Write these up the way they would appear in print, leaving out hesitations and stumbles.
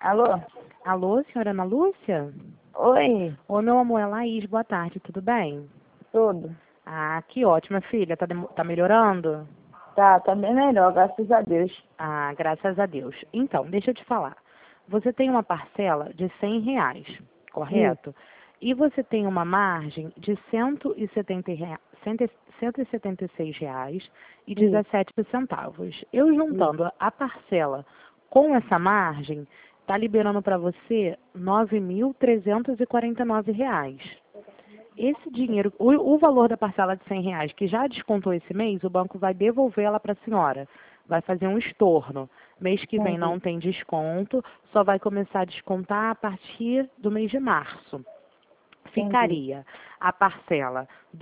Alô? Alô, senhora Ana Lúcia? Oi, Oi, meu amor, é Laís, boa tarde, tudo bem? tudo? Ah, que ótima, filha, tá melhorando? Tá bem melhor, graças a Deus. Ah, graças a Deus. Então, deixa eu te falar. Você tem uma parcela de R$ 100, Isso, correto? E você tem uma margem de isso, R$ 176,17. Eu isso. juntando a parcela com essa margem, está liberando para você R$ 9.349. Esse dinheiro, o valor da parcela de R$ 100 que já descontou esse mês, o banco vai devolver ela para a senhora. Vai fazer um estorno. Mês que vem Entendi, não tem desconto, só vai começar a descontar a partir do mês de março. entendi. Ficaria a parcela R$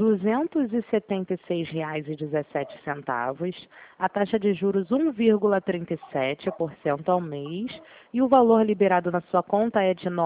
276,17, a taxa de juros 1,37% ao mês e o valor liberado na sua conta é de R$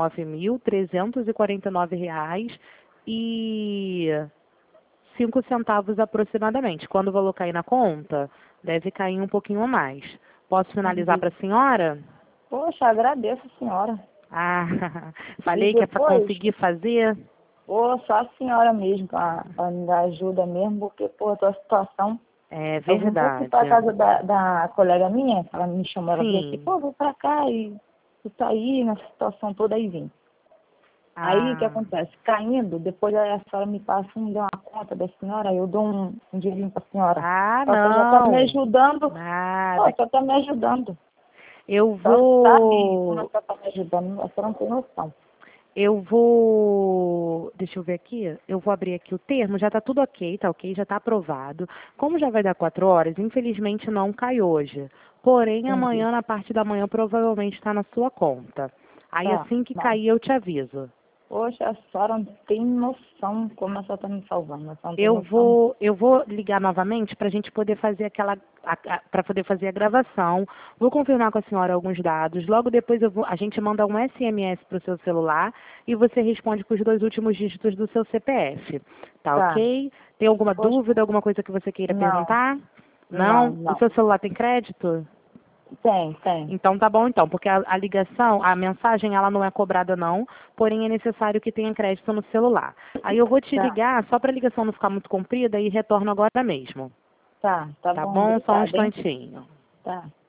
9.349,05 aproximadamente. Quando o valor cair na conta, deve cair um pouquinho a mais. Posso finalizar Entendi. para a senhora? Poxa, agradeço a senhora. Ah, E falei que é para depois, conseguir fazer. pô, só a senhora mesmo pra me dar ajuda mesmo, porque, pô, a tua situação. É Eu vim aqui pra verdade. casa da colega minha, ela me chamou, ela veio aqui, Sim. pô, vou pra cá e tu tá aí nessa situação toda aí, vim. Aí o que Ah, acontece? Caindo, depois a senhora me passa, me deu uma conta da senhora, eu dou um dinheirinho pra senhora. Só que já tá me não. ajudando, pô, Nada. só tá me ajudando. Eu Só sabe como a vou. senhora tá me ajudando, a senhora não tem noção. Eu vou. Deixa eu ver aqui. Eu vou abrir aqui o termo. Já tá tudo ok, tá ok? Já tá aprovado. Como já vai dar 4 horas, infelizmente não cai hoje. Porém, Entendi. amanhã, na parte da manhã, provavelmente está na sua conta. Aí Tá, assim que bom. cair, eu te aviso. Poxa, a senhora não tem noção como a senhora tá me salvando, a senhora não tem Eu noção. vou, eu vou ligar novamente para a gente poder fazer para poder fazer a gravação. Vou confirmar com a senhora alguns dados. Logo depois a gente manda um SMS para o seu celular e você responde com os 2 últimos dígitos do seu CPF. Tá Tá, ok? Tem alguma poxa, dúvida, alguma coisa que você queira não, perguntar? não, Não? O não. seu celular tem crédito? Tem. Então tá bom então, porque a ligação, a mensagem ela não é cobrada não, porém é necessário que tenha crédito no celular. Aí eu vou te Tá, ligar só para a ligação não ficar muito comprida e retorno agora mesmo. tá Tá bom, bom? Só um obrigada, hein? instantinho. Tá.